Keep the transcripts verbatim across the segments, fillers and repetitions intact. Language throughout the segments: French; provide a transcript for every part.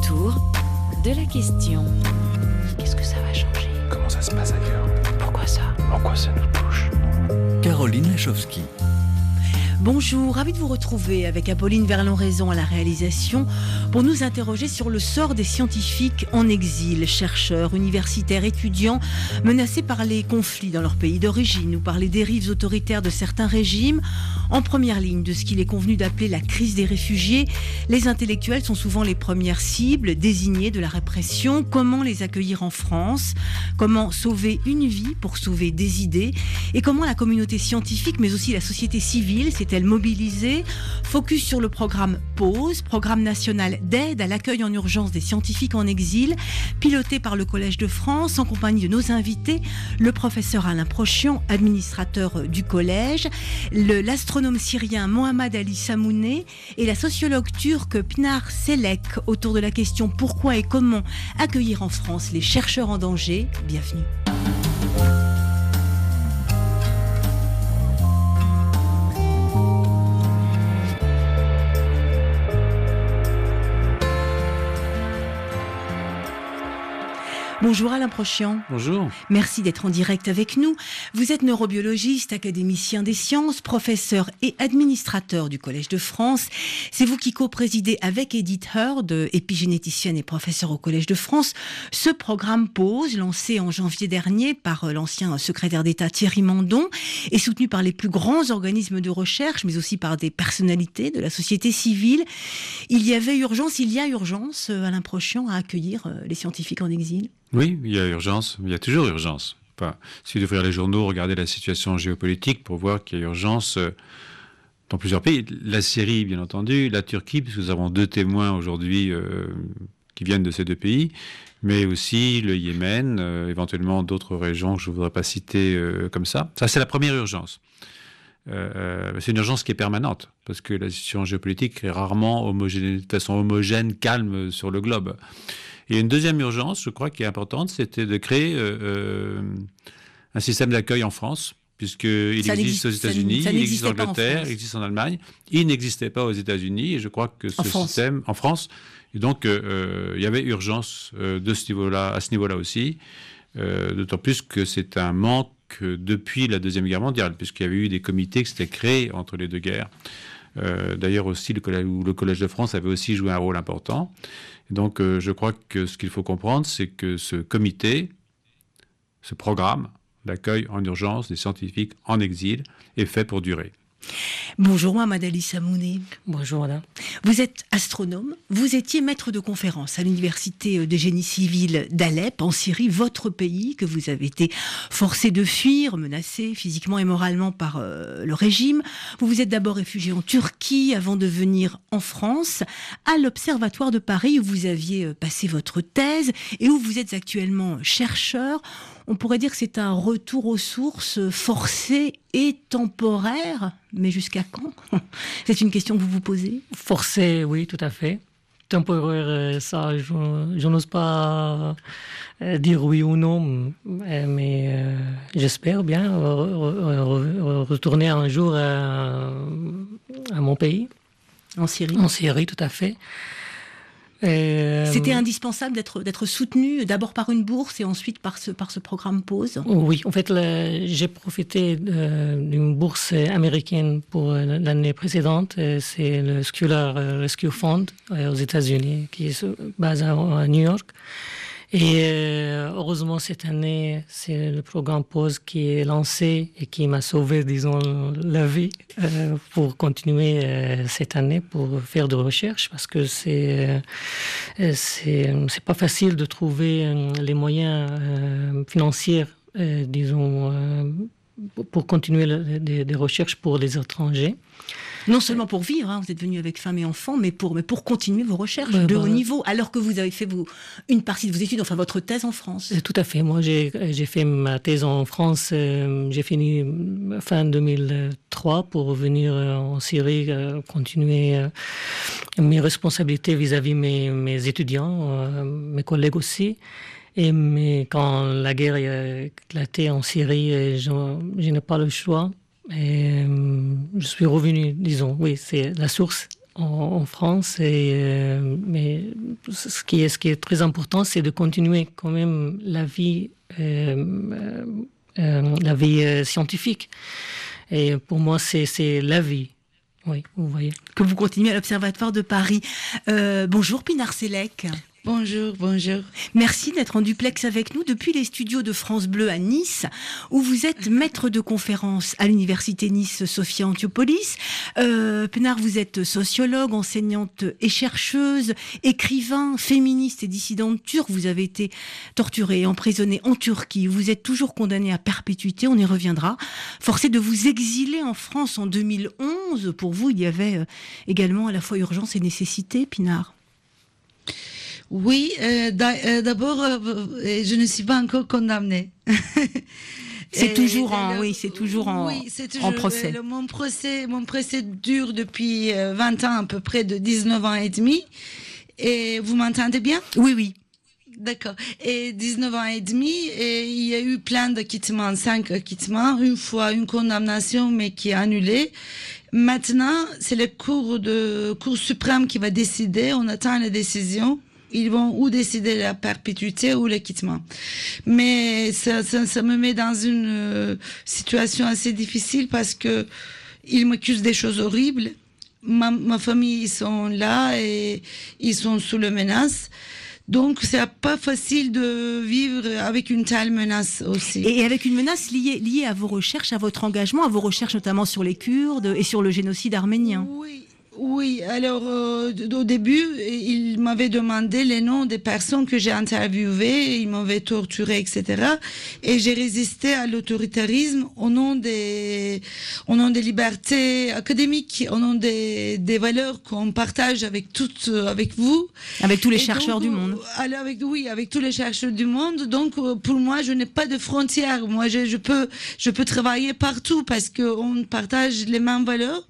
autour de la question. Qu'est-ce que ça va changer? Comment ça se passe ailleurs? Pourquoi ça? Pourquoi ça nous touche? Caroline Lachowski. Bonjour, ravi de vous retrouver avec Apolline Verlon-Raison à la réalisation pour nous interroger sur le sort des scientifiques en exil, chercheurs, universitaires, étudiants menacés par les conflits dans leur pays d'origine ou par les dérives autoritaires de certains régimes. En première ligne de ce qu'il est convenu d'appeler la crise des réfugiés, les intellectuels sont souvent les premières cibles désignées de la répression. Comment les accueillir en France? Comment sauver une vie pour sauver des idées? Et comment la communauté scientifique, mais aussi la société civile, s'est-elle mobilisée? Focus sur le programme PAUSE, Programme national d'aide à l'accueil en urgence des scientifiques en exil, piloté par le Collège de France, en compagnie de nos invités, le professeur Alain Prochian, administrateur du collège, le, l'astronome syrien Mohamed Ali Samouné et la sociologue turque Pınar Selek, autour de la question pourquoi et comment accueillir en France les chercheurs en danger. Bienvenue. Bonjour Alain Prochian. Bonjour. Merci d'être en direct avec nous. Vous êtes neurobiologiste, académicien des sciences, professeur et administrateur du Collège de France. C'est vous qui co-présidez avec Edith Heard, épigénéticienne et professeure au Collège de France, ce programme PAUSE, lancé en janvier dernier par l'ancien secrétaire d'État Thierry Mandon et soutenu par les plus grands organismes de recherche, mais aussi par des personnalités de la société civile. Il y avait urgence, il y a urgence, Alain Prochian, à accueillir les scientifiques en exil? Oui, il y a urgence, il y a toujours urgence. Enfin, il suffit d'ouvrir les journaux, regarder la situation géopolitique pour voir qu'il y a urgence euh, dans plusieurs pays. La Syrie, bien entendu, la Turquie, puisque nous avons deux témoins aujourd'hui euh, qui viennent de ces deux pays, mais aussi le Yémen, euh, éventuellement d'autres régions que je ne voudrais pas citer euh, comme ça. Ça, c'est la première urgence. Euh, c'est une urgence qui est permanente, parce que la situation géopolitique est rarement homogène, de façon homogène, calme sur le globe. Et une deuxième urgence, je crois, qui est importante, c'était de créer euh, euh, un système d'accueil en France, puisqu'il existe, existe aux États-Unis, il existe en Angleterre, il existe en Allemagne. Il n'existait pas aux États-Unis, et je crois que ce en système, en France, et donc euh, il y avait urgence euh, de ce niveau-là, à ce niveau-là aussi, euh, d'autant plus que c'est un manque depuis la Deuxième Guerre mondiale, puisqu'il y avait eu des comités qui s'étaient créés entre les deux guerres. Euh, d'ailleurs aussi, le collège, le Collège de France avait aussi joué un rôle important. Et donc, euh, je crois que ce qu'il faut comprendre, c'est que ce comité, ce programme d'accueil en urgence des scientifiques en exil est fait pour durer. Bonjour Mohamed Ali Samouné. Bonjour madame. Vous êtes astronome, vous étiez maître de conférence à l'université des génies civils d'Alep en Syrie, votre pays que vous avez été forcé de fuir, menacé physiquement et moralement par euh, le régime. Vous vous êtes d'abord réfugié en Turquie avant de venir en France à l'Observatoire de Paris où vous aviez passé votre thèse et où vous êtes actuellement chercheur. On pourrait dire que c'est un retour aux sources forcé et temporaire, mais jusqu'à quand? C'est une question que vous vous posez? Forcé, oui, tout à fait. Temporaire, ça, je, je n'ose pas dire oui ou non, mais euh, j'espère bien re, re, retourner un jour à, à mon pays. En Syrie? En Syrie, tout à fait. Et C'était indispensable d'être, d'être soutenu d'abord par une bourse et ensuite par ce, par ce programme PAUSE? Oui, en fait, le, j'ai profité de, d'une bourse américaine pour l'année précédente. C'est le Scholar Rescue Fund aux États-Unis, qui est basé à New York. Et euh, heureusement, cette année, c'est le programme PAUSE qui est lancé et qui m'a sauvé, disons, la vie euh, pour continuer euh, cette année pour faire de recherche parce que c'est, euh, c'est, c'est pas facile de trouver euh, les moyens euh, financiers, euh, disons, euh, pour continuer le, des, des recherches pour les étrangers. Non seulement pour vivre, hein, vous êtes venu avec femme et enfants, mais pour, mais pour continuer vos recherches ouais, de bah, haut niveau, alors que vous avez fait vous, une partie de vos études, enfin votre thèse en France. Tout à fait. Moi, j'ai, j'ai fait ma thèse en France. Euh, j'ai fini fin deux mille trois pour venir en Syrie, euh, continuer euh, mes responsabilités vis-à-vis de mes, mes étudiants, euh, mes collègues aussi. Et mais quand la guerre a éclaté en Syrie, je, je n'ai pas le choix. Et je suis revenu, disons, oui, c'est la source en, en France. Et, euh, mais ce qui, est, ce qui est très important, c'est de continuer quand même la vie, euh, euh, la vie euh, scientifique. Et pour moi, c'est, c'est la vie. Oui, vous voyez. Que vous continuez à l'Observatoire de Paris. Euh, bonjour Pinar Sellec. Bonjour, bonjour. Merci d'être en duplex avec nous depuis les studios de France Bleu à Nice, où vous êtes maître de conférence à l'université Nice Sophia Antipolis. Euh, Pinar, vous êtes sociologue, enseignante et chercheuse, écrivain, féministe et dissidente turque. Vous avez été torturée et emprisonnée en Turquie. Vous êtes toujours condamnée à perpétuité, on y reviendra. Forcé de vous exiler en France en deux mille onze. Pour vous, il y avait également à la fois urgence et nécessité, Pinar. Oui, euh, d'abord, euh, je ne suis pas encore condamnée. C'est toujours en, le, oui, c'est toujours en, oui, c'est toujours, en procès. Le, mon procès. Mon procès dure depuis vingt ans, à peu près de dix-neuf ans et demi. Et vous m'entendez bien? Oui, oui. D'accord. Et dix-neuf ans et demi, et il y a eu plein d'acquittements, cinq acquittements, une fois une condamnation, mais qui est annulée. Maintenant, c'est le cour de, Cour suprême qui va décider. On attend la décision. Ils vont ou décider la perpétuité ou l'acquittement. Mais ça, ça, ça me met dans une euh, situation assez difficile parce que ils m'accusent des choses horribles. Ma, ma famille, ils sont là et ils sont sous la menace. Donc, c'est pas facile de vivre avec une telle menace aussi. Et avec une menace liée, liée à vos recherches, à votre engagement, à vos recherches notamment sur les Kurdes et sur le génocide arménien. Oui. Oui, alors euh, au début, il m'avait demandé les noms des personnes que j'ai interviewées, il m'avait torturé, et cetera. Et j'ai résisté à l'autoritarisme au nom des, au nom des libertés académiques, au nom des, des valeurs qu'on partage avec toutes, avec vous, avec tous les Et chercheurs donc, du monde. Alors avec oui, avec tous les chercheurs du monde. Donc pour moi, je n'ai pas de frontières. Moi, je, je peux, je peux travailler partout parce que on partage les mêmes valeurs.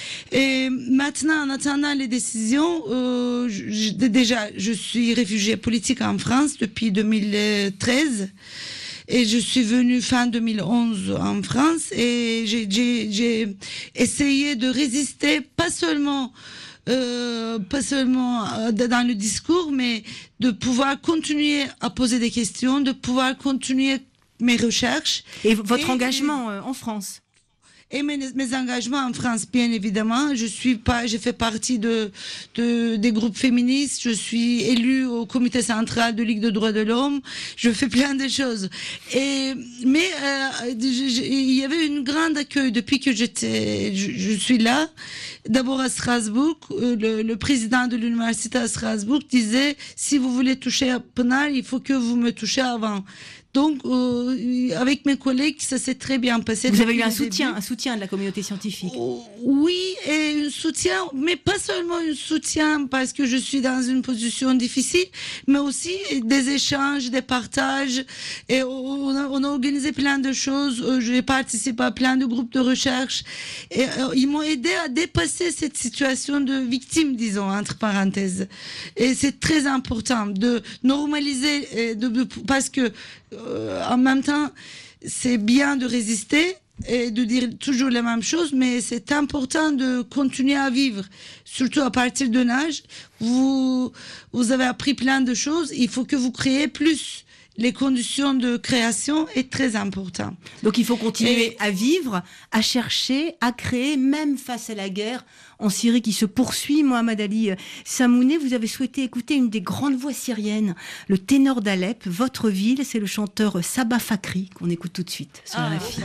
Et maintenant, en attendant les décisions, euh, je, déjà, je suis réfugiée politique en France depuis deux mille treize. Et je suis venue fin deux mille onze en France et j'ai, j'ai, j'ai essayé de résister, pas seulement, euh, pas seulement dans le discours, mais de pouvoir continuer à poser des questions, de pouvoir continuer mes recherches. Et votre et, engagement et... en France? Et mes, mes engagements en France, bien évidemment. Je suis pas, j'ai fait partie de, de, des groupes féministes. Je suis élue au comité central de Ligue des droits de l'homme. Je fais plein de choses. Et, mais, euh, il y avait une grande accueil depuis que j'étais, je, je suis là. D'abord à Strasbourg, le, le président de l'université à Strasbourg disait, si vous voulez toucher à Pinar, il faut que vous me touchez avant. Donc, euh, avec mes collègues, ça s'est très bien passé. Vous avez eu un soutien, début. un soutien de la communauté scientifique. Oh, oui, et un soutien, mais pas seulement un soutien parce que je suis dans une position difficile, mais aussi des échanges, des partages. Et on a, on a organisé plein de choses. J'ai participé à plein de groupes de recherche. Et euh, ils m'ont aidé à dépasser cette situation de victime, disons, entre parenthèses. Et c'est très important de normaliser, de, de, parce que Euh, en même temps, c'est bien de résister et de dire toujours la même chose, mais c'est important de continuer à vivre, surtout à partir d'un âge. Vous, vous avez appris plein de choses, il faut que vous créez plus. Les conditions de création est très important. Donc il faut continuer et... à vivre, à chercher, à créer, même face à la guerre en Syrie qui se poursuit. Mohamed Ali Samouné, vous avez souhaité écouter une des grandes voix syriennes, le ténor d'Alep, votre ville, c'est le chanteur Sabah Fakhri qu'on écoute tout de suite sur R F I.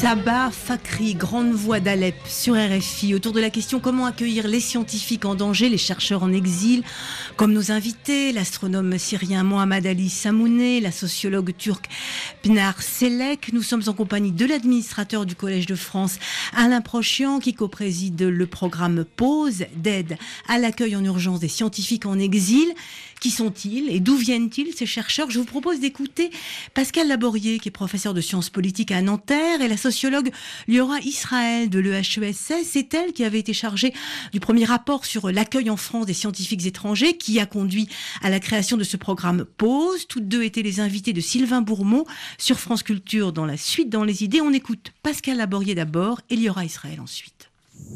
Sabah Fakhri, grande voix d'Alep sur R F I, autour de la question comment accueillir les scientifiques en danger, les chercheurs en exil, comme nos invités, l'astronome syrien Mohammad Ali Samouné, la sociologue turque Pınar Selek. Nous sommes en compagnie de l'administrateur du Collège de France, Alain Prochian, qui co-préside le programme PAUSE d'aide à l'accueil en urgence des scientifiques en exil. Qui sont-ils et d'où viennent-ils ces chercheurs? Je vous propose d'écouter Pascal Laborier, qui est professeur de sciences politiques à Nanterre, et la sociologue Liora Israël de l'E H E S S. C'est elle qui avait été chargée du premier rapport sur l'accueil en France des scientifiques étrangers, qui a conduit à la création de ce programme PAUSE. Toutes deux étaient les invités de Sylvain Bourmeau sur France Culture dans la suite dans les idées. On écoute Pascal Laborier d'abord et Liora Israël ensuite.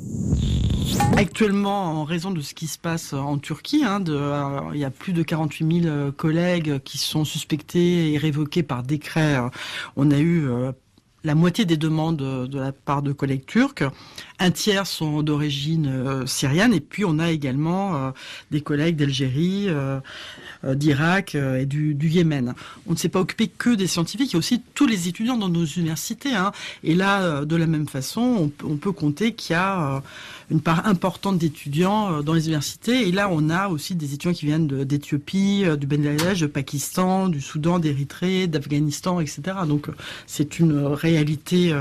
Actuellement, en raison de ce qui se passe en Turquie, hein, de, euh, il y a plus de quarante-huit mille collègues qui sont suspectés et révoqués par décret. On a eu euh, la moitié des demandes de la part de collègues turcs. Un tiers sont d'origine euh, syrienne. Et puis, on a également euh, des collègues d'Algérie, euh, euh, d'Irak euh, et du, du Yémen. On ne s'est pas occupé que des scientifiques. Il y a aussi tous les étudiants dans nos universités. Hein. Et là, euh, de la même façon, on, on peut compter qu'il y a... Euh, une part importante d'étudiants dans les universités. Et là, on a aussi des étudiants qui viennent de, d'Éthiopie, du Bangladesh, du Pakistan, du Soudan, d'Érythrée, d'Afghanistan, et cetera. Donc, c'est une réalité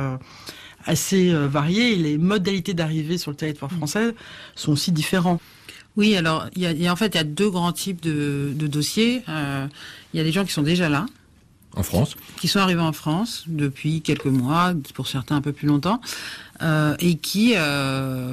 assez variée. Et les modalités d'arrivée sur le territoire français sont aussi différentes. Oui, alors, il y a, il y a, en fait, il y a deux grands types de, de dossiers. Euh, il y a des gens qui sont déjà là. En France ? Qui sont arrivés en France depuis quelques mois, pour certains un peu plus longtemps, euh, et qui, euh,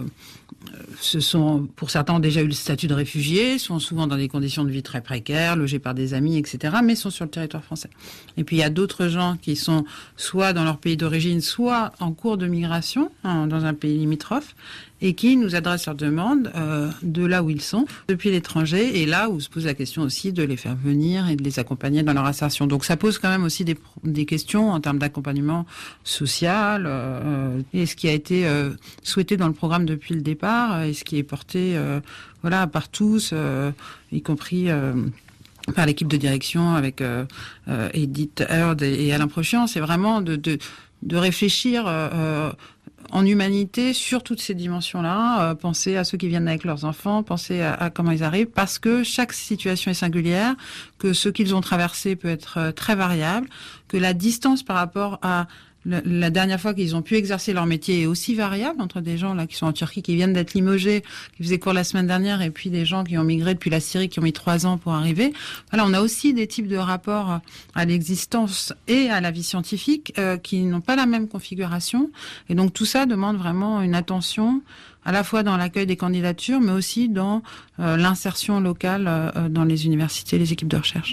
se sont, pour certains, ont déjà eu le statut de réfugiés, sont souvent dans des conditions de vie très précaires, logés par des amis, et cetera, mais sont sur le territoire français. Et puis il y a d'autres gens qui sont soit dans leur pays d'origine, soit en cours de migration, hein, dans un pays limitrophe, et qui nous adressent leurs demandes euh, de là où ils sont, depuis l'étranger, et là où se pose la question aussi de les faire venir et de les accompagner dans leur insertion. Donc ça pose quand même aussi des, des questions en termes d'accompagnement social, euh, et ce qui a été euh, souhaité dans le programme depuis le départ, et ce qui est porté euh, voilà, par tous, euh, y compris... Euh, par l'équipe de direction avec euh, euh, Edith Heard et, et Alain Prochian, c'est vraiment de, de, de réfléchir euh, en humanité sur toutes ces dimensions-là, euh, penser à ceux qui viennent avec leurs enfants, penser à, à comment ils arrivent, parce que chaque situation est singulière, que ce qu'ils ont traversé peut être euh, très variable, que la distance par rapport à la dernière fois qu'ils ont pu exercer leur métier est aussi variable entre des gens là qui sont en Turquie, qui viennent d'être limogés, qui faisaient cours la semaine dernière, et puis des gens qui ont migré depuis la Syrie, qui ont mis trois ans pour arriver. Voilà, on a aussi des types de rapports à l'existence et à la vie scientifique euh, qui n'ont pas la même configuration. Et donc tout ça demande vraiment une attention à la fois dans l'accueil des candidatures, mais aussi dans euh, l'insertion locale euh, dans les universités, les équipes de recherche.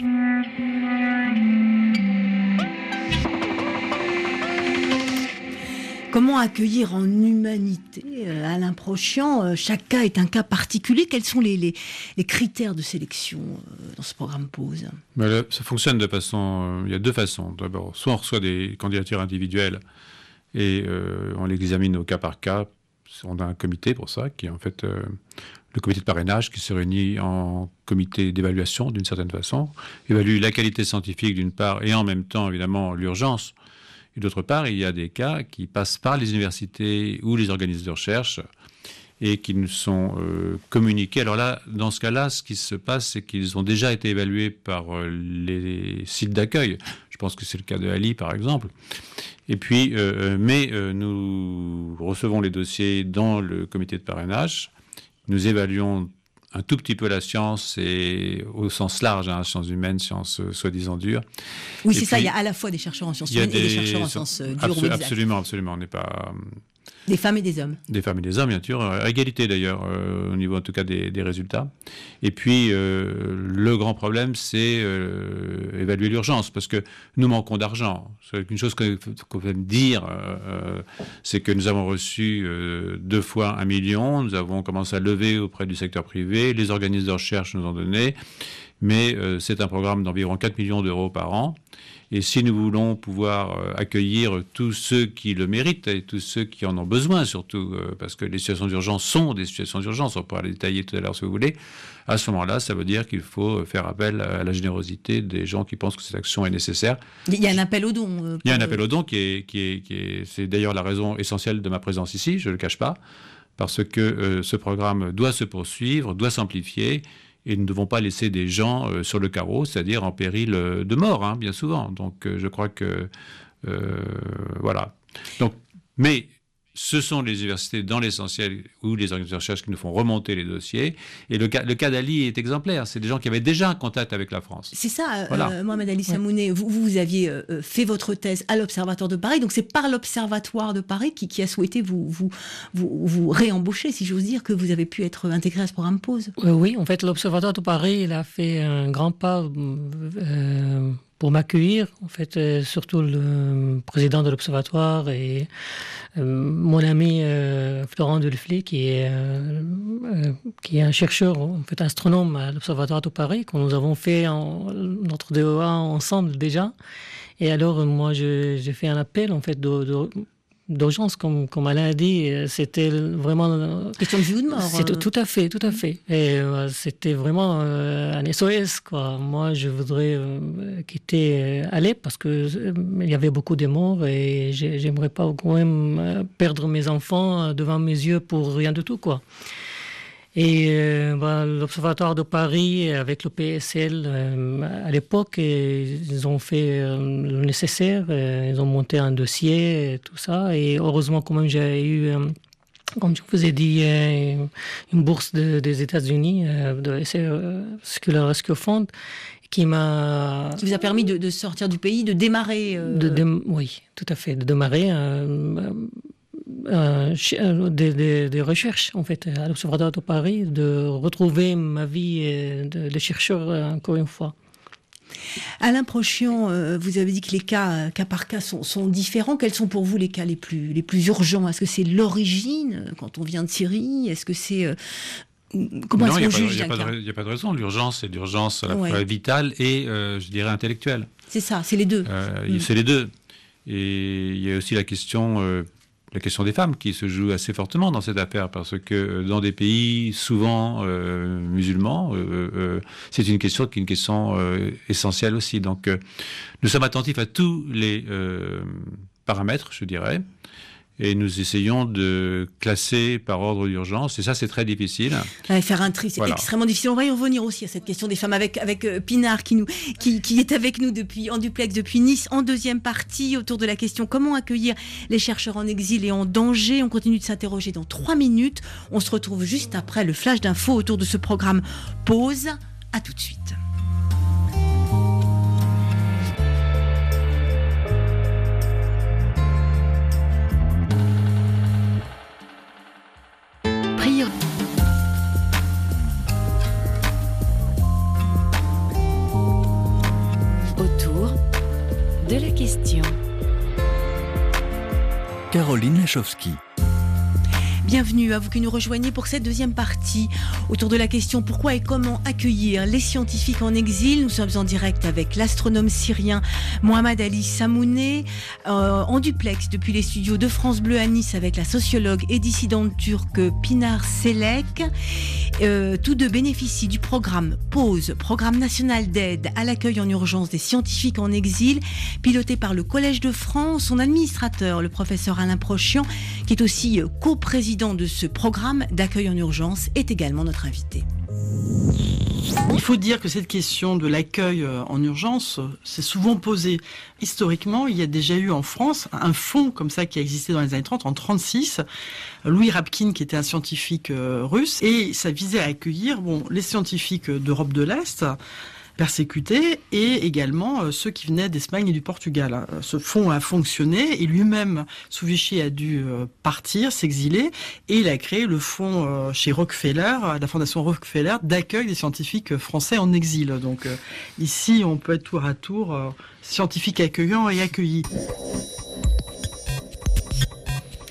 Comment accueillir en humanité, euh, Alain Prochian? euh, Chaque cas est un cas particulier. Quels sont les, les, les critères de sélection euh, dans ce programme PAUSE? Ben là, ça fonctionne de façon... Euh, il y a deux façons. D'abord, soit on reçoit des candidatures individuelles et euh, on l'examine au cas par cas. On a un comité pour ça, qui est en fait euh, le comité de parrainage, qui se réunit en comité d'évaluation d'une certaine façon, évalue la qualité scientifique d'une part et en même temps, évidemment, l'urgence. Et d'autre part, il y a des cas qui passent par les universités ou les organismes de recherche et qui nous sont euh, communiqués. Alors là, dans ce cas-là, ce qui se passe, c'est qu'ils ont déjà été évalués par euh, les sites d'accueil. Je pense que c'est le cas de Ali, par exemple. Et puis, euh, mais euh, nous recevons les dossiers dans le comité de parrainage. Nous évaluons un tout petit peu la science, et au sens large, hein, sciences humaines, sciences euh, soi-disant dures. Oui, et c'est puis, ça, il y a à la fois des chercheurs en sciences humaines et des chercheurs en sciences euh, dures ou exactes. Absolument, absolument, on n'est pas... Des femmes et des hommes. Des femmes et des hommes, bien sûr, à égalité d'ailleurs, euh, au niveau en tout cas des, des résultats. Et puis, euh, le grand problème, c'est euh, évaluer l'urgence, parce que nous manquons d'argent. C'est une chose qu'on qu'on peut me dire, euh, c'est que nous avons reçu euh, deux fois un million, nous avons commencé à lever auprès du secteur privé, les organismes de recherche nous ont donné, Mais euh, c'est un programme d'environ quatre millions d'euros par an. Et si nous voulons pouvoir euh, accueillir tous ceux qui le méritent et tous ceux qui en ont besoin, surtout euh, parce que les situations d'urgence sont des situations d'urgence, on pourra les détailler tout à l'heure si vous voulez, à ce moment-là, ça veut dire qu'il faut faire appel à la générosité des gens qui pensent que cette action est nécessaire. Il y a un appel aux dons. Euh, Il y a un appel aux dons qui est, qui est, qui est, c'est d'ailleurs la raison essentielle de ma présence ici, je ne le cache pas, parce que euh, ce programme doit se poursuivre, doit s'amplifier. Et nous ne devons pas laisser des gens euh, sur le carreau, c'est-à-dire en péril euh, de mort, hein, bien souvent. Donc, euh, je crois que... Euh, voilà. Donc, mais ce sont les universités, dans l'essentiel, ou les organismes de recherche qui nous font remonter les dossiers. Et le cas, le cas d'Ali est exemplaire. C'est des gens qui avaient déjà un contact avec la France. C'est ça, voilà. euh, Mohamed Ali Samouné. Vous, vous aviez euh, fait votre thèse à l'Observatoire de Paris. Donc, c'est par l'Observatoire de Paris qui, qui a souhaité vous, vous, vous, vous réembaucher, si j'ose dire, que vous avez pu être intégré à ce programme Pause. Euh, oui, en fait, l'Observatoire de Paris, il a fait un grand pas euh, pour m'accueillir. En fait, euh, surtout le président de l'Observatoire et euh, mon ami euh, Florent Delfly, qui est, euh, euh, qui est un chercheur, en fait, astronome à l'Observatoire de Paris, que nous avons fait en, notre D E A ensemble déjà. Et alors, moi, je, j'ai fait un appel, en fait, de, de d'urgence, comme, comme Alain a dit, c'était vraiment... Question de vie ou de mort. C'est tout, tout à fait, tout à fait. Et euh, c'était vraiment euh, un S O S, quoi. Moi, je voudrais euh, quitter euh, Alep parce que euh, il y avait beaucoup de morts et j'aimerais pas quand même euh, perdre mes enfants devant mes yeux pour rien du tout, quoi. Et euh, bah, l'Observatoire de Paris, avec le P S L, euh, à l'époque, ils ont fait euh, le nécessaire. Euh, ils ont monté un dossier, et tout ça. Et heureusement, quand même, j'ai eu, euh, comme je vous ai dit, euh, une bourse de, des États-Unis, euh, de euh, Scholar Rescue Fund, qui m'a... Qui vous a permis de, de sortir du pays, de démarrer... Euh... De, de, oui, tout à fait, de démarrer... Euh, Euh, des, des, des recherches en fait à l'Observatoire de Paris, de retrouver ma vie de, de chercheur encore une fois. Alain Prochian, euh, vous avez dit que les cas, cas par cas sont, sont différents. Quels sont pour vous les cas les plus, les plus urgents? Est-ce que c'est l'origine quand on vient de Syrie? Est-ce que c'est... Euh, comment non, est-ce qu'on juge Il n'y a, a pas de raison. L'urgence, c'est l'urgence à la ouais. fois vitale et, euh, je dirais, intellectuelle. C'est ça, c'est les deux. Euh, mm. C'est les deux. Et il y a aussi la question... Euh, la question des femmes qui se joue assez fortement dans cette affaire, parce que dans des pays souvent euh, musulmans, euh, euh, c'est une question qui est une question euh, essentielle aussi. Donc, euh, nous sommes attentifs à tous les euh, paramètres, je dirais, et nous essayons de classer par ordre d'urgence, et ça, c'est très difficile. Ouais, faire un tri, c'est voilà. extrêmement difficile. On va y revenir aussi à cette question des femmes avec, avec euh, Pinard, qui, nous, qui, qui est avec nous depuis, en duplex depuis Nice, en deuxième partie, autour de la question comment accueillir les chercheurs en exil et en danger. On continue de s'interroger dans trois minutes. On se retrouve juste après le flash d'infos autour de ce programme Pause. À tout de suite. De la question. Caroline Lachowski. Bienvenue à vous qui nous rejoignez pour cette deuxième partie autour de la question pourquoi et comment accueillir les scientifiques en exil. Nous sommes en direct avec l'astronome syrien Mohamed Ali Samouné, euh, en duplex depuis les studios de France Bleu à Nice avec la sociologue et dissidente turque Pinar Selek. Euh, tous deux bénéficient du programme Pause, programme national d'aide à l'accueil en urgence des scientifiques en exil, piloté par le Collège de France. Son administrateur, le professeur Alain Prochian, qui est aussi coprésident de ce programme d'accueil en urgence, est également notre invité. Il faut dire que cette question de l'accueil en urgence, c'est souvent posé. Historiquement, il y a déjà eu en France un fonds comme ça qui a existé dans les années trente, en trente-six, Louis Rabkin, qui était un scientifique russe, et ça visait à accueillir bon, les scientifiques d'Europe de l'Est, persécutés, et également euh, ceux qui venaient d'Espagne et du Portugal. Ce fonds a fonctionné, et lui-même, sous Vichy, a dû euh, partir, s'exiler, et il a créé le fonds euh, chez Rockefeller, la fondation Rockefeller, d'accueil des scientifiques français en exil. Donc euh, ici, on peut être tour à tour euh, scientifique accueillant et accueilli.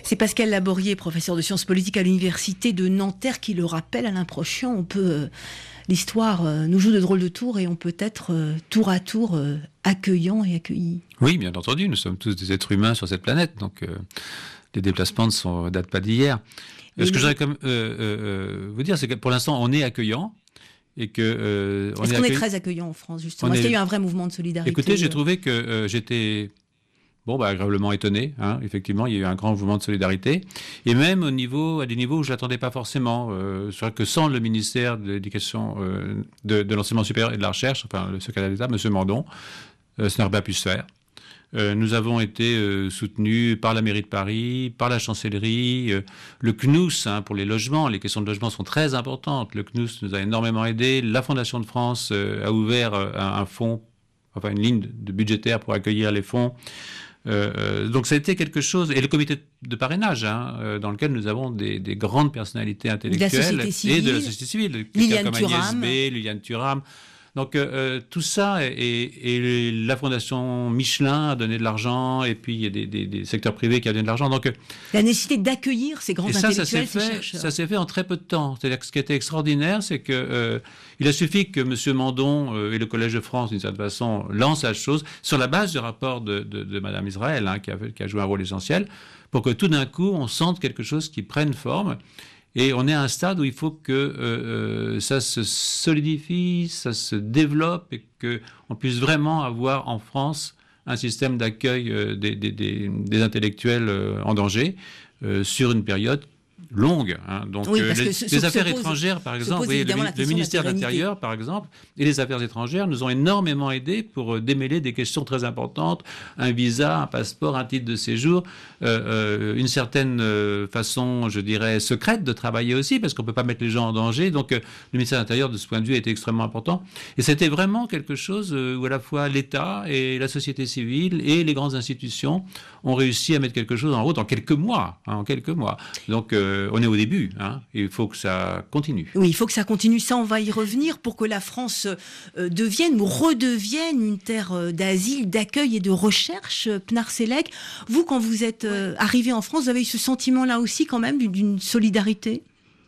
C'est Pascal Laborier, professeur de sciences politiques à l'université de Nanterre, qui le rappelle. Alain Prochian, on peut, euh, l'histoire euh, nous joue de drôles de tours et on peut être euh, tour à tour euh, accueillant et accueilli. Oui, bien entendu, nous sommes tous des êtres humains sur cette planète, donc euh, les déplacements ne datent pas d'hier. Euh, ce que j'aurais comme euh, euh, vous dire, c'est que pour l'instant, on est accueillant. Et que, euh, on Est-ce est qu'on accueilli... est très accueillant en France, justement? On Est-ce est... qu'il y a eu un vrai mouvement de solidarité? Écoutez, j'ai trouvé que euh, j'étais bon, bah, agréablement étonné. Hein. Effectivement, il y a eu un grand mouvement de solidarité. Et même au niveau, à des niveaux où je ne l'attendais pas forcément. Euh, c'est vrai que sans le ministère de l'Éducation, euh, de, de l'Enseignement supérieur et de la Recherche, enfin le secrétaire d'État, M. Mandon, euh, ça n'aurait pas pu se faire. Euh, nous avons été euh, soutenus par la mairie de Paris, par la chancellerie, euh, le C N U S hein, pour les logements. Les questions de logement sont très importantes. Le C N U S nous a énormément aidés. La Fondation de France euh, a ouvert euh, un, un fonds, enfin une ligne de budgétaire pour accueillir les fonds. Euh, euh, donc ça a été quelque chose. Et le comité de parrainage, hein, euh, dans lequel nous avons des, des grandes personnalités intellectuelles et de la société civile, Liliane comme Thuram. Agnès B, Liliane Thuram. Donc euh, tout ça, et, et la Fondation Michelin a donné de l'argent, et puis il y a des, des, des secteurs privés qui ont donné de l'argent. Donc, la nécessité d'accueillir ces grands et ça, intellectuels, ça ces fait, chercheurs. Ça s'est fait en très peu de temps. C'est-à-dire que ce qui était extraordinaire, c'est que euh, il a suffi que M. Mandon euh, et le Collège de France, d'une certaine façon, lancent la chose sur la base du rapport de, de, de Mme Israël, hein, qui, a, qui a joué un rôle essentiel, pour que tout d'un coup, on sente quelque chose qui prenne forme. Et on est à un stade où il faut que euh, ça se solidifie, ça se développe et qu'on puisse vraiment avoir en France un système d'accueil euh, des, des, des, des intellectuels euh, en danger euh, sur une période longue. Hein. Donc, oui, euh, les, se, les affaires pose, étrangères, par exemple, voyez, le, le ministère de l'Intérieur, par exemple, et les affaires étrangères nous ont énormément aidés pour euh, démêler des questions très importantes, un visa, un passeport, un titre de séjour, euh, euh, une certaine euh, façon, je dirais, secrète de travailler aussi, parce qu'on ne peut pas mettre les gens en danger. Donc, euh, le ministère de l'Intérieur, de ce point de vue, a été extrêmement important. Et c'était vraiment quelque chose euh, où à la fois l'État et la société civile et les grandes institutions ont réussi à mettre quelque chose en route en quelques mois. Hein, en quelques mois. Donc, euh, on est au début, hein, et il faut que ça continue. Oui, il faut que ça continue. Ça, on va y revenir pour que la France euh, devienne ou redevienne une terre euh, d'asile, d'accueil et de recherche. Pnar Selek, vous, quand vous êtes euh, arrivé en France, vous avez eu ce sentiment-là aussi, quand même, d'une solidarité?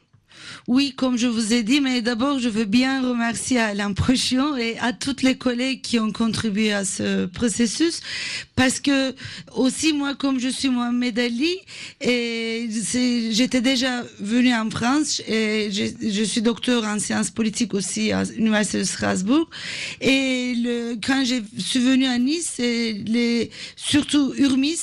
Oui, comme je vous ai dit, mais d'abord, je veux bien remercier Alain Prochian et à toutes les collègues qui ont contribué à ce processus, parce que aussi, moi, comme je suis Mohamed Ali, et j'étais déjà venue en France, et je, je suis docteur en sciences politiques aussi à l'Université de Strasbourg, et le, quand je suis venue à Nice, et les, surtout URMIS,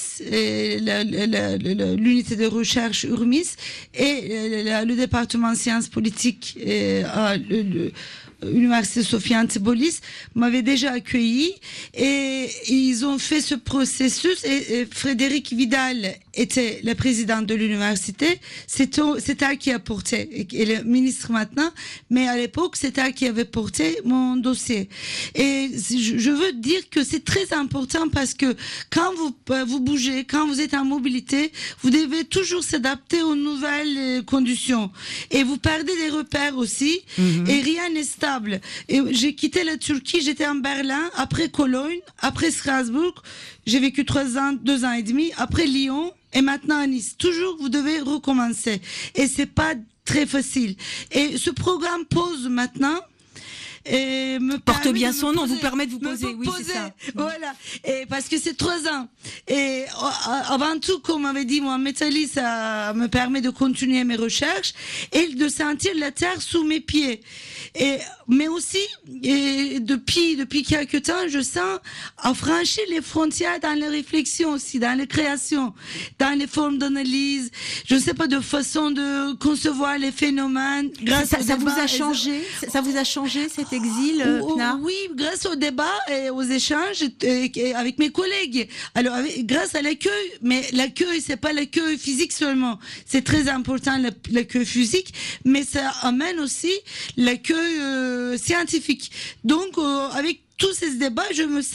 l'unité de recherche URMIS, et le, le département sciences politiques et à l'université Sophia Antipolis m'avait déjà accueilli et ils ont fait ce processus et, et Frédéric Vidal était le président de l'université. C'est elle qui a porté, et le ministre maintenant, mais à l'époque c'est elle qui avait porté mon dossier. Et je veux dire que c'est très important parce que quand vous vous bougez, quand vous êtes en mobilité, vous devez toujours s'adapter aux nouvelles conditions et vous perdez des repères aussi. Mm-hmm. Et rien n'est stable. Et j'ai quitté la Turquie, j'étais en Berlin, après Cologne, après Strasbourg, j'ai vécu trois ans, deux ans et demi, après Lyon et maintenant à Nice. Toujours, vous devez recommencer. Et c'est pas très facile. Et ce programme pose maintenant. Et me porte bien son nom, vous permet de vous poser, oui, c'est ça. Voilà, et parce que c'est trois ans. Et avant tout, comme m'avait dit Mohamed Ali, ça me permet de continuer mes recherches et de sentir la terre sous mes pieds. Et mais aussi, et depuis depuis quelques temps, je sens affranchir les frontières dans les réflexions aussi, dans les créations, dans les formes d'analyse. Je ne sais pas, de façon de concevoir les phénomènes. Grâce ça, ça vous a changé, ça, ça vous a changé cette exil, euh, Pnar ? Oui, grâce au débat et aux échanges et, et avec mes collègues. Alors, avec, grâce à l'accueil, mais l'accueil, c'est pas l'accueil physique seulement. C'est très important l'accueil physique, mais ça amène aussi l'accueil euh, scientifique. Donc, euh, avec tous ces débats, je me sens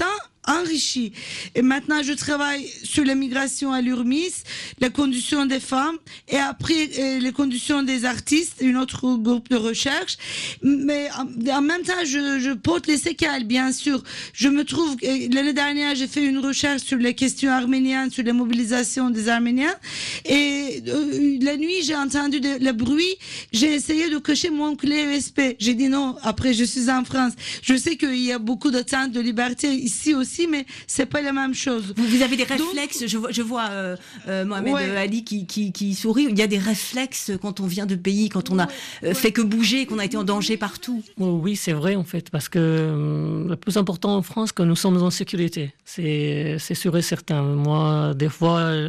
enrichi. Et maintenant, je travaille sur la migration à l'URMIS, les conditions des femmes, et après euh, les conditions des artistes, une autre groupe de recherche. Mais en, en même temps, je, je porte les séquelles, bien sûr. Je me trouve, euh, l'année dernière, j'ai fait une recherche sur les questions arméniennes, sur les mobilisations des Arméniens, et euh, la nuit, j'ai entendu de, le bruit, j'ai essayé de cacher mon clé U S B. J'ai dit non, après je suis en France. Je sais qu'il y a beaucoup d'attentes de liberté ici aussi, mais c'est pas la même chose. Vous, vous avez des réflexes, Donc, je vois, je vois euh, euh, Mohamed ouais. Ali qui, qui, qui sourit, il y a des réflexes quand on vient de pays, quand on a euh, ouais. fait que bouger, qu'on a été en danger partout. Oui, c'est vrai en fait, parce que euh, le plus important en France, que nous sommes en sécurité, c'est, c'est sûr et certain. Moi, des fois,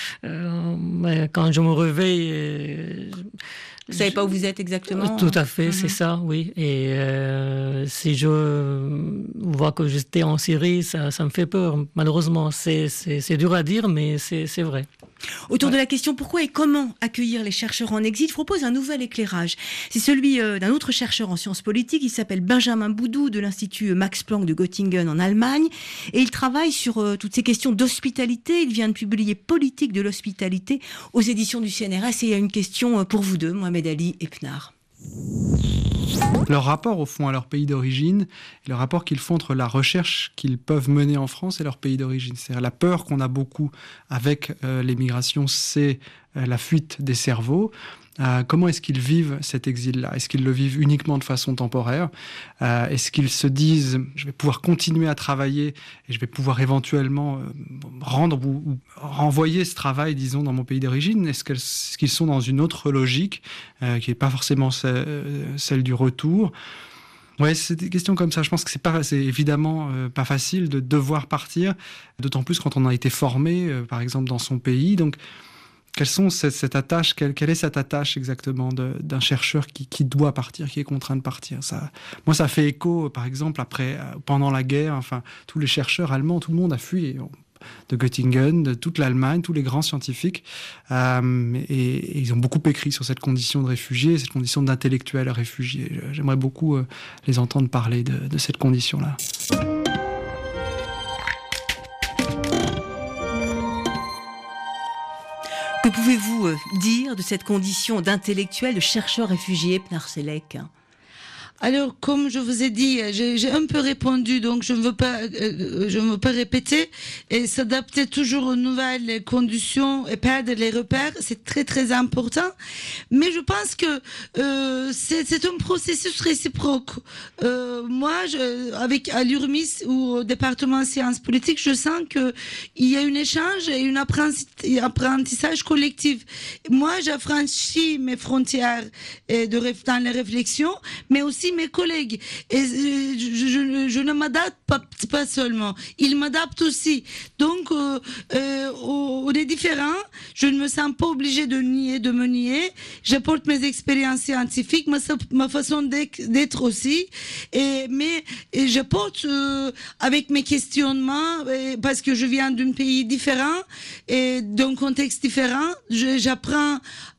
euh, quand je me réveille... Euh, Vous savez pas où vous êtes exactement? Tout à fait, mm-hmm. c'est ça, oui. Et euh, si je vois que j'étais en Syrie, ça, ça me fait peur. Malheureusement, c'est, c'est, c'est dur à dire, mais c'est, c'est vrai. Autour ouais. de la question pourquoi et comment accueillir les chercheurs en exil, je propose un nouvel éclairage. C'est celui euh, d'un autre chercheur en sciences politiques, il s'appelle Benjamin Boudou de l'Institut Max Planck de Göttingen en Allemagne, et il travaille sur euh, toutes ces questions d'hospitalité. Il vient de publier Politique de l'hospitalité aux éditions du C N R S, et il y a une question euh, pour vous deux, Mohamed Ali et Pnar. Leur rapport au fond à leur pays d'origine, et le rapport qu'ils font entre la recherche qu'ils peuvent mener en France et leur pays d'origine. C'est-à-dire la peur qu'on a beaucoup avec euh, l'émigration, c'est euh, la fuite des cerveaux. Euh, comment est-ce qu'ils vivent cet exil-là? Est-ce qu'ils le vivent uniquement de façon temporaire? euh, Est-ce qu'ils se disent « je vais pouvoir continuer à travailler et je vais pouvoir éventuellement euh, rendre ou, ou renvoyer ce travail, disons, dans mon pays d'origine » Est-ce, est-ce qu'ils sont dans une autre logique euh, qui n'est pas forcément celle, celle du retour? Ouais, c'est des questions comme ça. Je pense que c'est, pas, c'est évidemment euh, pas facile de devoir partir, d'autant plus quand on a été formé, euh, par exemple, dans son pays. Donc, Quelles sont cette, cette attache, quelle, quelle est cette attache exactement de, d'un chercheur qui, qui doit partir, qui est contraint de partir? Ça, moi, ça fait écho, par exemple, après, pendant la guerre, enfin, tous les chercheurs allemands, tout le monde a fui de Göttingen, de toute l'Allemagne, tous les grands scientifiques, euh, et, et ils ont beaucoup écrit sur cette condition de réfugié, cette condition d'intellectuel réfugié. J'aimerais beaucoup euh, les entendre parler de, de cette condition-là. Que pouvez-vous dire de cette condition d'intellectuel, de chercheur réfugié, Pnar Selek? Alors, comme je vous ai dit, j'ai, j'ai un peu répondu, donc je ne veux pas, euh, je ne veux pas répéter. Et s'adapter toujours aux nouvelles conditions et perdre les repères, c'est très très important. Mais je pense que euh, c'est, c'est un processus réciproque. Euh, moi, je, avec à l'URMIS ou au département sciences politiques, je sens que il y a un échange et un apprentissage collectif. Moi, j'affranchis mes frontières et de, dans les réflexions, mais aussi mes collègues. Et je, je, je ne m'adapte pas, pas seulement, ils m'adaptent aussi. Donc, euh, euh, on est différents. Je ne me sens pas obligée de nier, de me nier. J'apporte mes expériences scientifiques, ma, ma façon d'être aussi. Et, mais et j'apporte euh, avec mes questionnements, et, parce que je viens d'un pays différent et d'un contexte différent. Je, j'apprends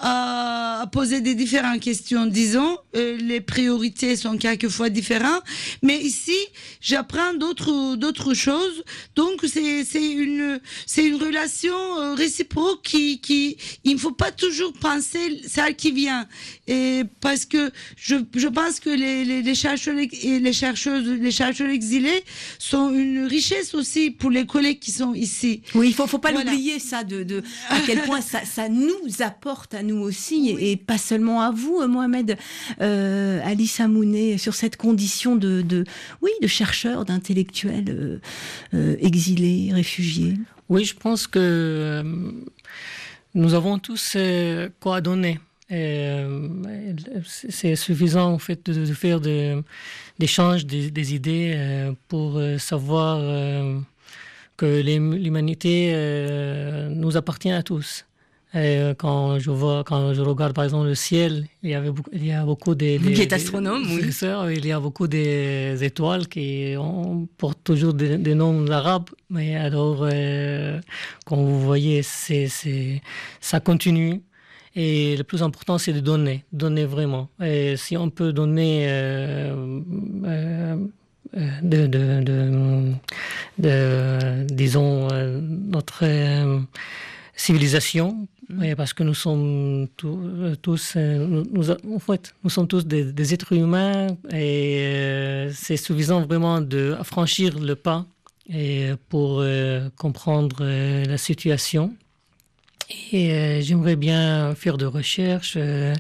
à, à poser des différentes questions, disons. Euh, les priorités sont quelquefois différentes, mais ici j'apprends d'autres d'autres choses. Donc c'est c'est une c'est une relation euh, réciproque qui qui il ne faut pas toujours penser celle qui vient, et parce que je je pense que les les, les chercheurs et les chercheuses les chercheurs exilés sont une richesse aussi pour les collègues qui sont ici. Oui, il faut faut pas voilà. l'oublier ça de de à quel point ça ça nous apporte à nous aussi, oui. et, et pas seulement à vous, Mohamed euh, Ali Samouné, sur cette condition de, de, oui, de chercheurs, d'intellectuels euh, euh, exilés, réfugiés. Oui, je pense que euh, nous avons tous euh, quoi donner. Et, euh, c'est suffisant en fait de, de faire de, d'échanges des, des idées euh, pour euh, savoir euh, que l'humanité euh, nous appartient à tous. Et quand je vois, quand je regarde par exemple le ciel, il y avait beaucoup, il y a beaucoup de, de, est astronome, oui. Ça, il y a beaucoup d'étoiles qui ont, portent toujours des, des noms arabes, mais alors euh, quand vous voyez, c'est, c'est, ça continue. Et le plus important, c'est de donner, donner vraiment. Et si on peut donner euh, euh, de, de, de, de disons, notre euh, civilisation. Oui, parce que nous sommes tous, tous nous, nous, en fait, nous sommes tous des, des êtres humains et euh, c'est suffisant vraiment de franchir le pas et pour euh, comprendre euh, la situation. Et euh, j'aimerais bien faire de recherches euh,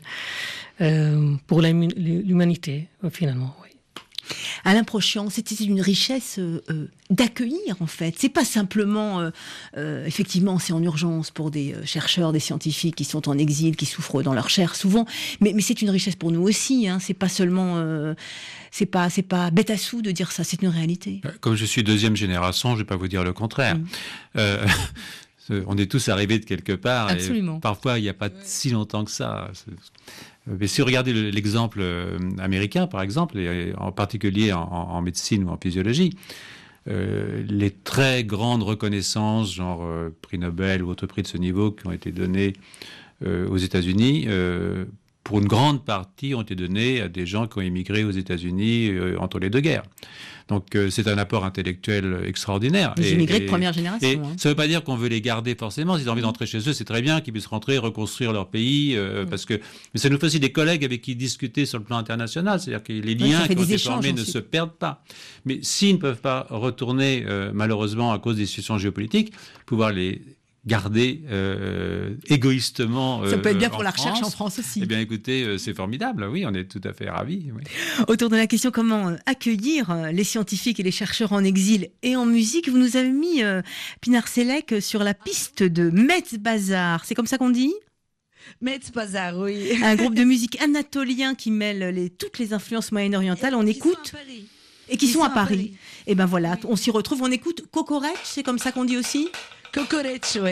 euh, pour la, l'humanité, finalement. Oui. Alain Prochian, c'était une richesse euh, euh, d'accueillir, en fait. C'est pas simplement, euh, euh, effectivement, c'est en urgence pour des euh, chercheurs, des scientifiques qui sont en exil, qui souffrent dans leur chair souvent, mais, mais c'est une richesse pour nous aussi. Hein. C'est pas seulement, euh, c'est pas, c'est pas bête à sous de dire ça. C'est une réalité. Comme je suis deuxième génération, je vais pas vous dire le contraire. Mmh. Euh, on est tous arrivés de quelque part. Absolument. Et parfois, il n'y a pas si longtemps que ça. C'est... Mais si vous regardez l'exemple américain, par exemple, et en particulier en, en médecine ou en physiologie, euh, les très grandes reconnaissances, genre euh, prix Nobel ou autres prix de ce niveau, qui ont été donnés euh, aux États-Unis, euh, pour une grande partie, ont été donnés à des gens qui ont émigré aux États-Unis euh, entre les deux guerres. Donc euh, c'est un apport intellectuel extraordinaire. Les immigrés de première génération. Et hein. Ça ne veut pas dire qu'on veut les garder forcément. S'ils ont envie d'entrer chez eux, c'est très bien qu'ils puissent rentrer, reconstruire leur pays, euh, mmh. parce que. Mais ça nous fait aussi des collègues avec qui discuter sur le plan international. C'est-à-dire que les liens ouais, qui ont été formés ne se perdent pas. Mais s'ils ne peuvent pas retourner, euh, malheureusement à cause des situations géopolitiques, pouvoir les garder euh, égoïstement. Ça peut être bien pour la France. recherche en France aussi. Eh bien, écoutez, euh, c'est formidable. Oui, on est tout à fait ravis. Oui. Autour de la question comment accueillir les scientifiques et les chercheurs en exil et en musique, vous nous avez mis euh, Pinar Selek sur la piste de Metz Bazar. C'est comme ça qu'on dit ? Metz Bazar, oui. Un groupe de musique anatolien qui mêle les, toutes les influences moyen-orientales. On écoute. Et qui sont, sont à Paris. Paris. Et ben voilà, on s'y retrouve. On écoute Cocorec, c'est comme ça qu'on dit aussi ? Cocorec, oui.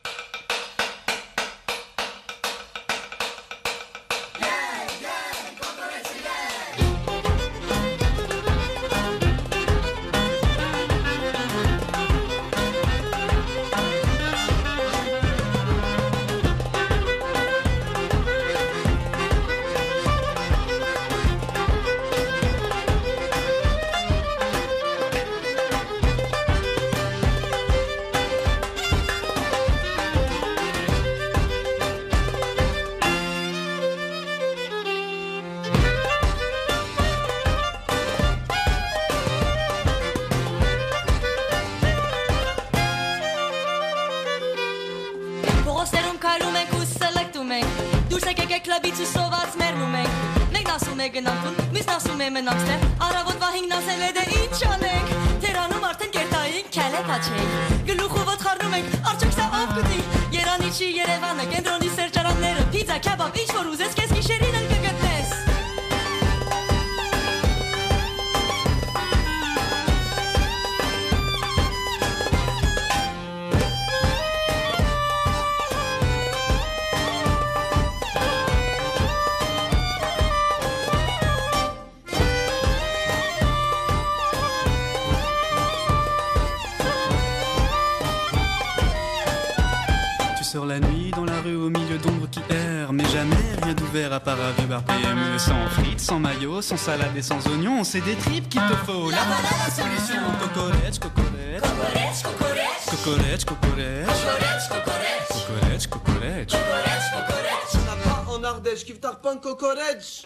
La nuit dans la rue au milieu d'ombres qui errent, mais jamais rien d'ouvert à part un vieux bar P M E. Sans frites, sans maillot, sans salade et sans oignons, c'est des tripes qu'il te faut. Là voilà la solution. Cocorec, cocorec, cocorec, cocorec, cocorec, cocorec, cocorec, cocorec, cocorec. Ça n'a pas en Ardèche qui veut pas un cocorec.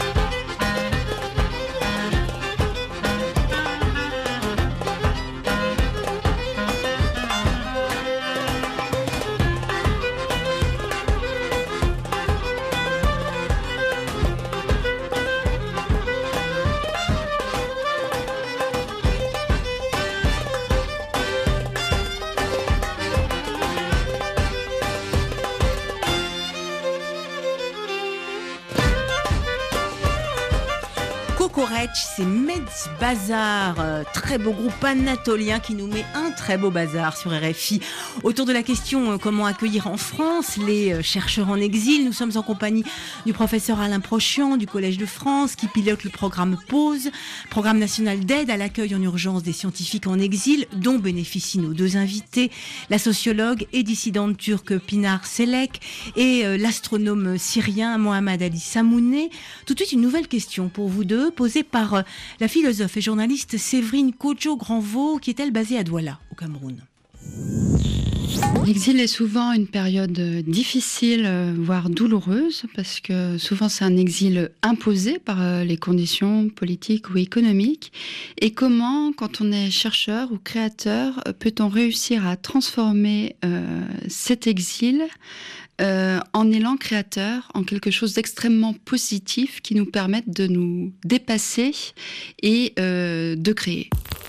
Cocorec, c'est Metz Bazar, euh, très beau groupe anatolien qui nous met un très beau bazar sur R F I. Autour de la question euh, comment accueillir en France les euh, chercheurs en exil, nous sommes en compagnie du professeur Alain Prochian du Collège de France qui pilote le programme PAUSE, programme national d'aide à l'accueil en urgence des scientifiques en exil, dont bénéficient nos deux invités, la sociologue et dissidente turque Pinar Selek et euh, l'astronome syrien Mohamed Ali Samouné. Tout de suite une nouvelle question pour vous deux. posée par euh, la philosophe et journaliste Séverine Kodjo-Granvaux, qui est elle basée à Douala, au Cameroun. L'exil est souvent une période difficile, voire douloureuse, parce que souvent c'est un exil imposé par les conditions politiques ou économiques. Et comment, quand on est chercheur ou créateur, peut-on réussir à transformer euh, cet exil euh, en élan créateur, en quelque chose d'extrêmement positif qui nous permette de nous dépasser et euh, de créer?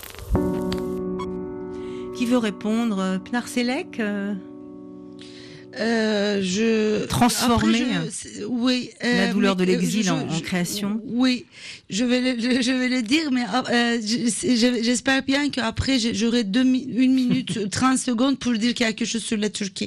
Qui veut répondre? Pnar Selek euh... Euh, je transformer je, oui, euh, la douleur de l'exil je, en, en je, création. Oui, je vais le, je vais le dire, mais euh, j'espère bien qu'après j'aurai deux, une minute trente secondes pour dire quelque chose sur la Turquie.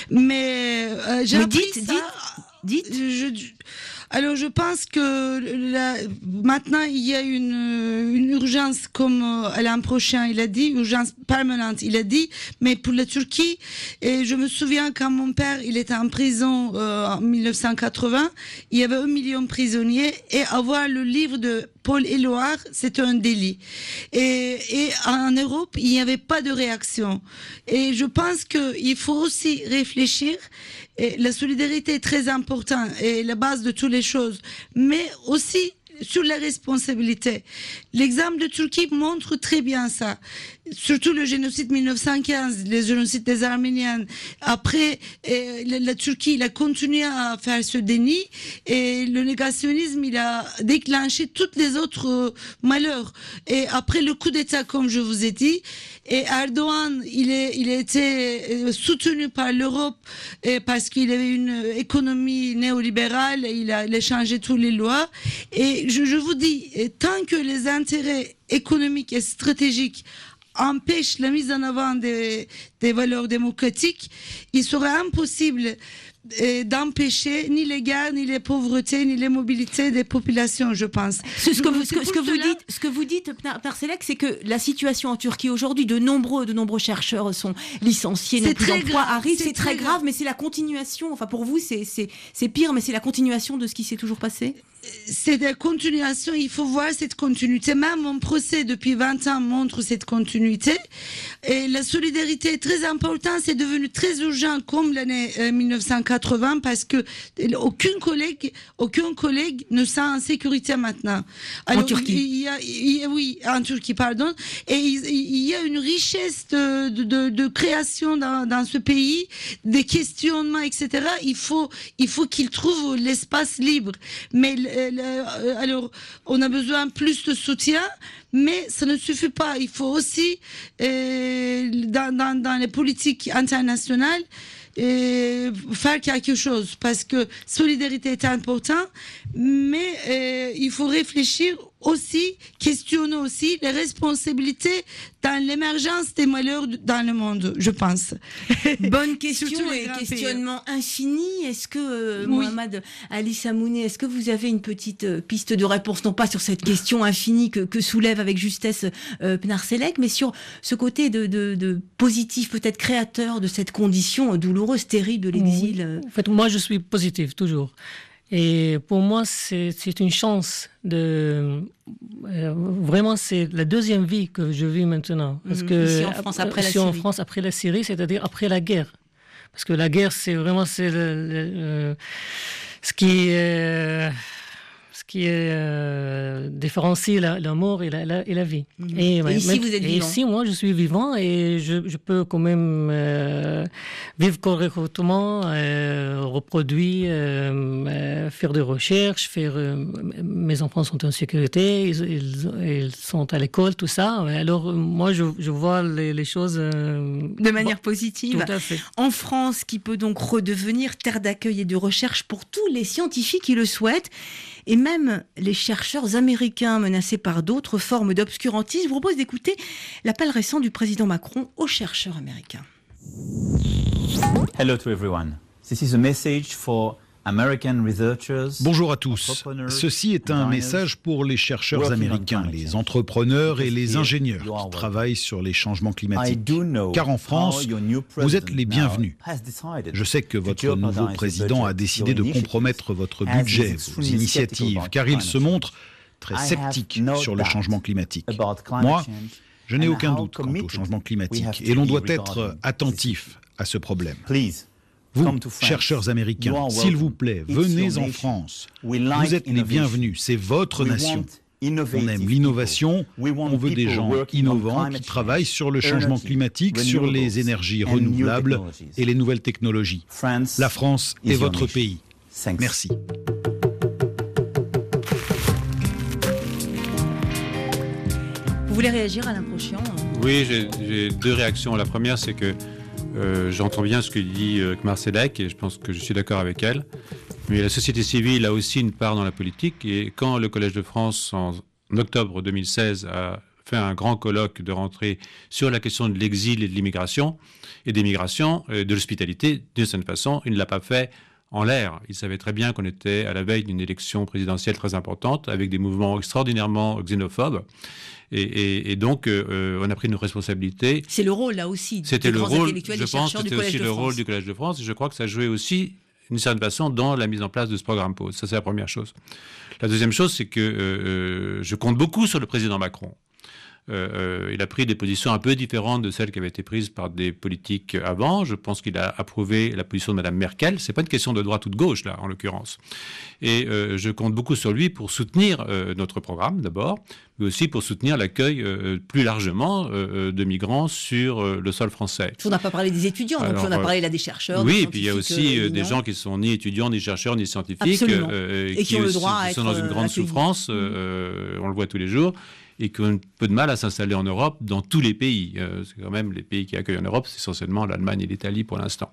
Mais euh, j'ai appris dites, ça. Dites, dites. Je, je, alors je pense que la, maintenant il y a une, une urgence, comme euh, l'an prochain il a dit, urgence permanente il a dit, mais pour la Turquie, et je me souviens quand mon père il était en prison euh, en mille neuf cent quatre-vingts, il y avait un million de prisonniers, et avoir le livre de Paul Éluard, c'était un délit. Et, et en Europe, il n'y avait pas de réaction. Et je pense qu'il faut aussi réfléchir. Et la solidarité est très importante et la base de toutes les choses, mais aussi sur la responsabilité. L'exemple de Turquie montre très bien ça. Surtout le génocide mille neuf cent quinze, le génocide des Arméniens. Après, eh, la, la Turquie, il a continué à faire ce déni et le négationnisme, il a déclenché tous les autres euh, malheurs. Et après le coup d'État, comme je vous ai dit, et Erdogan, il, est, il a été soutenu par l'Europe et parce qu'il avait une économie néolibérale, et il a, il a changé toutes les lois. Et je, je vous dis, tant que les intérêts économiques et stratégiques empêchent la mise en avant des, des valeurs démocratiques, il serait impossible d'empêcher ni les guerres, ni les pauvretés, ni les mobilités des populations, je pense. Ce, ce que vous, ce que, ce que vous dites, ce que vous dites, Pnar Selek, c'est que la situation en Turquie aujourd'hui, de nombreux, de nombreux chercheurs sont licenciés, n'ont plus d'emploi, arrivent, c'est très grave, grave, mais c'est la continuation. Enfin, pour vous, c'est, c'est, c'est pire, mais c'est la continuation de ce qui s'est toujours passé. C'est la continuation, il faut voir cette continuité. Même mon procès depuis vingt ans montre cette continuité. Et la solidarité est très importante, c'est devenu très urgent comme l'année euh, mille neuf cent quatre-vingts parce que aucun collègue, aucun collègue ne sent en sécurité maintenant. Alors, en Turquie. Il y a, il y a, oui, en Turquie, pardon. Et il, il y a une richesse de, de, de, de création dans, dans ce pays, des questionnements, et cetera. Il faut, il faut qu'il trouve l'espace libre. Mais alors, on a besoin de plus de soutien, mais ça ne suffit pas. Il faut aussi, euh, dans, dans, dans les politiques internationales, euh, faire quelque chose, parce que solidarité est important, mais euh, il faut réfléchir aussi, questionner aussi les responsabilités dans l'émergence des malheurs dans le monde, je pense. Bonne question et questionnement pays. Infini. Est-ce que, euh, oui. Mohamed Ali Samouné, est-ce que vous avez une petite euh, piste de réponse, non pas sur cette question infinie que, que soulève avec justesse euh, Pnar Selek, mais sur ce côté de, de, de positif, peut-être créateur de cette condition douloureuse, terrible de l'exil? Oui. En fait, moi, je suis positif, toujours. Et pour moi, c'est, c'est une chance de... Euh, vraiment, c'est la deuxième vie que je vis maintenant. Parce que, ici en France, après la ici Syrie. en France, après la Syrie, c'est-à-dire après la guerre. Parce que la guerre, c'est vraiment c'est le, le, le, ce qui... Euh, ce qui euh, différencie la, la mort et la, la, et la vie. Mmh. Et, et ici, même, vous êtes et vivant. ici, moi, je suis vivant et je, je peux quand même euh, vivre correctement, euh, reproduire, euh, faire des recherches, faire... Euh, mes enfants sont en sécurité, ils, ils, ils sont à l'école, tout ça. Alors, moi, je, je vois les, les choses... Euh, de manière bon, positive. Tout à fait. En France, qui peut donc redevenir terre d'accueil et de recherche pour tous les scientifiques qui le souhaitent, et même les chercheurs américains menacés par d'autres formes d'obscurantisme. Je vous propose d'écouter l'appel récent du président Macron aux chercheurs américains. Hello to everyone. This is a message for American researchers. Bonjour à tous. Ceci est un message pour les chercheurs américains, les entrepreneurs et les ingénieurs qui travaillent sur les changements climatiques. Car en France, vous êtes les bienvenus. Je sais que votre nouveau président a décidé de compromettre votre budget, vos initiatives, car il se montre très sceptiques sur le changement climatique. Moi, je n'ai aucun doute quant au changement climatique et l'on doit être attentif à ce problème. Vous, chercheurs américains, s'il vous plaît, venez en France. Vous êtes les bienvenus, c'est votre nation. On aime l'innovation, on veut des gens innovants qui travaillent sur le changement climatique, sur les énergies renouvelables et les nouvelles technologies. La France est votre pays. Merci. Vous voulez réagir, Alain Prochian ? Oui, j'ai, j'ai deux réactions. La première, c'est que euh, j'entends bien ce que dit euh, Kmar Selek et je pense que je suis d'accord avec elle. Mais la société civile a aussi une part dans la politique. Et quand le Collège de France, en octobre deux mille seize, a fait un grand colloque de rentrée sur la question de l'exil et de l'immigration, et des migrations, et de l'hospitalité, d'une certaine façon, il ne l'a pas fait en l'air. Il savait très bien qu'on était à la veille d'une élection présidentielle très importante, avec des mouvements extraordinairement xénophobes. Et, et, et donc, euh, on a pris nos responsabilités. C'est le rôle, là aussi, c'était des le grands rôle, intellectuels, je des pense, chercheurs du c'était Collège aussi de le France. rôle du Collège de France. Et je crois que ça jouait aussi, d'une certaine façon, dans la mise en place de ce programme Pause. Ça, c'est la première chose. La deuxième chose, c'est que euh, je compte beaucoup sur le président Macron. Euh, il a pris des positions un peu différentes de celles qui avaient été prises par des politiques avant. Je pense qu'il a approuvé la position de Mme Merkel. C'est pas une question de droite ou de gauche, là, en l'occurrence. Et euh, je compte beaucoup sur lui pour soutenir euh, notre programme, d'abord, mais aussi pour soutenir l'accueil euh, plus largement euh, de migrants sur euh, le sol français. On n'a pas parlé des étudiants, donc Alors, on a parlé là des chercheurs. Oui, des et puis il y a aussi euh, des gens qui sont ni étudiants, ni chercheurs, ni scientifiques, euh, et qui, qui ont aussi, le droit à qui être sont dans une grande accueillis. souffrance. Euh, on le voit tous les jours. Et qui ont un peu de mal à s'installer en Europe, dans tous les pays. Euh, c'est quand même les pays qui accueillent en Europe, c'est essentiellement l'Allemagne et l'Italie pour l'instant.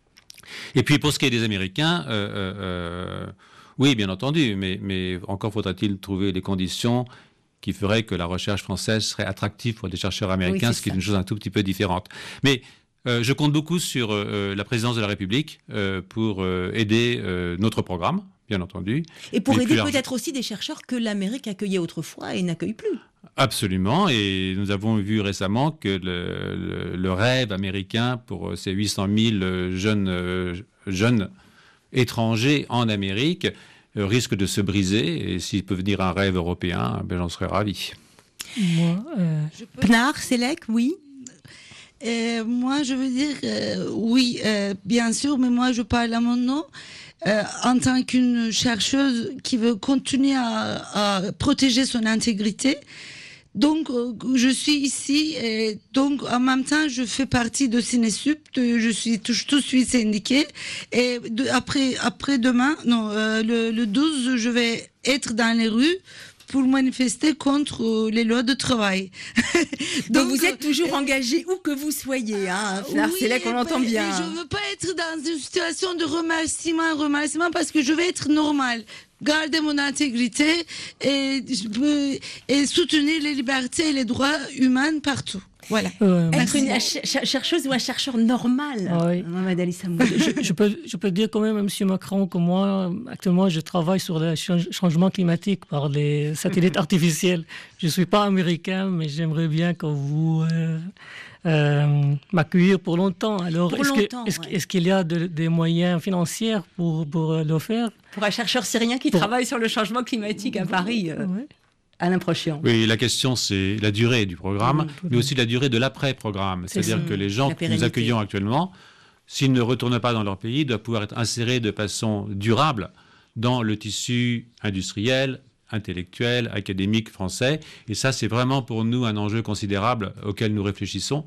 Et puis pour ce qui est des Américains, euh, euh, oui, bien entendu, mais, mais encore faudra-t-il trouver les conditions qui feraient que la recherche française serait attractive pour des chercheurs américains, oui, ce qui est une chose un tout petit peu différente. Mais euh, je compte beaucoup sur euh, la présidence de la République euh, pour euh, aider euh, notre programme, bien entendu. Et pour mais aider large... peut-être aussi des chercheurs que l'Amérique accueillait autrefois et n'accueille plus. Absolument, et nous avons vu récemment que le, le, le rêve américain pour ces huit cent mille jeunes, euh, jeunes étrangers en Amérique euh, risque de se briser, et s'il peut venir un rêve européen, ben, j'en serais ravi. Moi, euh... Pnar, Selek, oui. Euh, moi, je veux dire, euh, oui, euh, bien sûr, mais moi, je parle à mon nom. Euh, en tant qu'une chercheuse qui veut continuer à, à protéger son intégrité. Donc, euh, je suis ici et donc, en même temps, je fais partie de Cinesup, de, je suis tout, tout de suite syndiquée. Et de, après, après demain, non, euh, le, le douze, je vais être dans les rues pour manifester contre les lois de travail. Donc, Donc vous êtes toujours euh, engagé où que vous soyez, hein, Pnar Selek, on l'entend bien. Je ne veux pas être dans une situation de remerciement, remerciement, parce que je vais être normale. Garder mon intégrité et, je peux, et soutenir les libertés et les droits humains partout. Voilà. Euh, être une ch- chercheuse ou un chercheur normal. Ah oui. je, je, peux, je peux dire quand même, M. Macron, que moi, actuellement, je travaille sur le ch- changement climatique par les satellites artificiels. Je ne suis pas américain, mais j'aimerais bien que vous euh, euh, m'accueillir pour longtemps. Alors, pour est-ce, longtemps, que, est-ce, ouais. est-ce qu'il y a de, des moyens financiers pour, pour le faire ? Pour un chercheur syrien qui pour... travaille sur le changement climatique à Paris. Euh... Ouais. Alain Prochian. Oui, la question, c'est la durée du programme, mmh, mais aussi la durée de l'après-programme. C'est C'est-à-dire mmh, que les gens que nous accueillons actuellement, s'ils ne retournent pas dans leur pays, doivent pouvoir être insérés de façon durable dans le tissu industriel, intellectuel, académique français. Et ça, c'est vraiment pour nous un enjeu considérable auquel nous réfléchissons.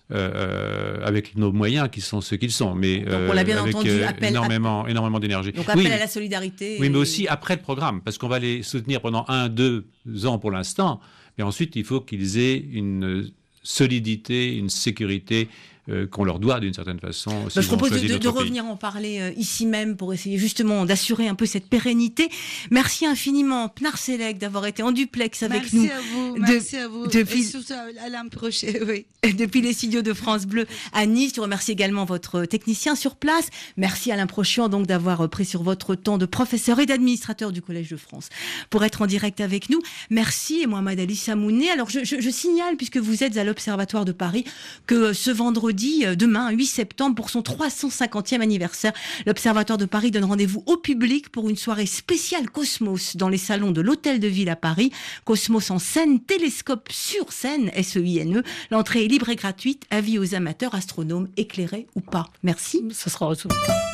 Euh, avec nos moyens qui sont ceux qu'ils sont, mais donc, on l'a bien euh, avec entendu, euh, appel énormément, à... énormément d'énergie. Donc appel oui, à la solidarité. Oui, et... mais aussi après le programme, parce qu'on va les soutenir pendant un, deux ans pour l'instant, mais ensuite il faut qu'ils aient une solidité, une sécurité euh, qu'on leur doit d'une certaine façon. Bah, je propose de, de, de revenir en parler euh, ici même pour essayer justement d'assurer un peu cette pérennité. Merci infiniment, Pnar Selek, d'avoir été en duplex avec merci nous. À vous, de, merci à vous. Depuis, et surtout à Alain Prochian, oui. Depuis les studios de France Bleu à Nice. Je remercie également votre technicien sur place. Merci Alain Prochian donc d'avoir pris sur votre temps de professeur et d'administrateur du Collège de France pour être en direct avec nous. Merci et Mohamed Ali Samouné. Alors je, je, je signale, puisque vous êtes à l'Observatoire de Paris, que ce vendredi jeudi, demain, huit septembre, pour son trois cent cinquantième anniversaire. L'Observatoire de Paris donne rendez-vous au public pour une soirée spéciale Cosmos dans les salons de l'Hôtel de Ville à Paris. Cosmos en scène, télescope sur scène, S E I N E. L'entrée est libre et gratuite. Avis aux amateurs astronomes, éclairés ou pas. Merci. Ce sera autour.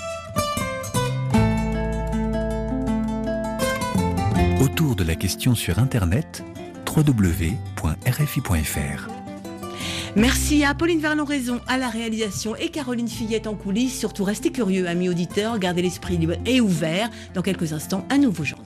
Autour de la question sur Internet, w w w point r f i point f r. Merci à Apolline Vernon-Raison à la réalisation et Caroline Fillette en coulisses. Surtout, restez curieux, amis auditeurs, gardez l'esprit libre et ouvert. Dans quelques instants, un nouveau journal.